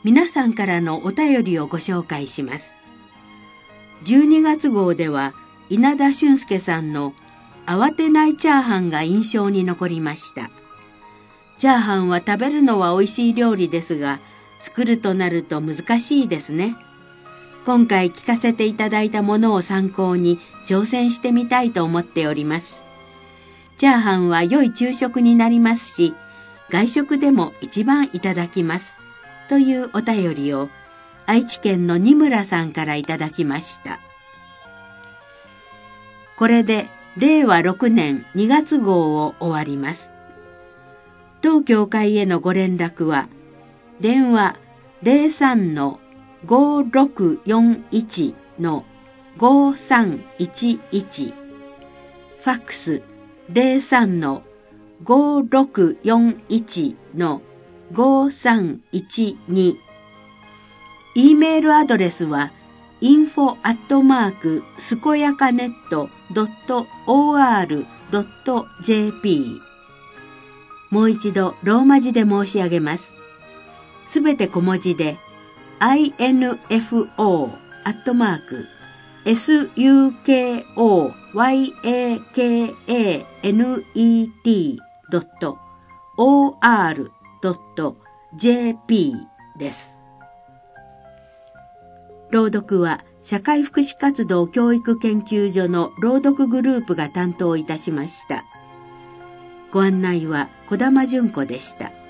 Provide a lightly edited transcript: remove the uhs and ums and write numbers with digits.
皆さんからのお便りをご紹介します。12月号では稲田俊介さんの慌てないチャーハンが印象に残りました。チャーハンは食べるのは美味しい料理ですが、作るとなると難しいですね。今回聞かせていただいたものを参考に挑戦してみたいと思っております。チャーハンは良い昼食になりますし、外食でも一番いただきます。というお便りを愛知県の二村さんからいただきました。これで令和6年2月号を終わります。当協会へのご連絡は、電話 03-5641-5311、ファックス 03-5641-5312、E メールアドレスはinfo@scoyacanet.or.jp。 もう一度ローマ字で申し上げます。すべて小文字で info@scoyacanet.or.jp です。朗読は社会福祉活動教育研究所の朗読グループが担当いたしました。ご案内は小玉純子でした。